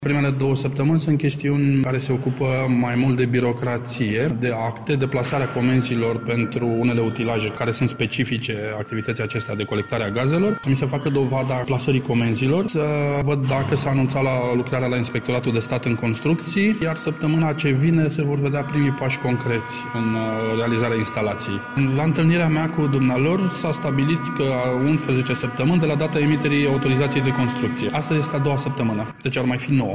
Primele 2 săptămâni sunt chestiuni care se ocupă mai mult de birocrație, de acte, de plasarea comenzilor pentru unele utilaje care sunt specifice activității acestea de colectare a gazelor, să mi se facă dovada plasării comenzilor, să văd dacă s-a anunțat la lucrarea la Inspectoratul de Stat în Construcții, iar săptămâna ce vine se vor vedea primii pași concreți în realizarea instalației. La întâlnirea mea cu dumnealor s-a stabilit că 11 săptămâni de la data emiterii autorizației de construcție. Astăzi este a 2-a săptămână, deci ar mai fi 9.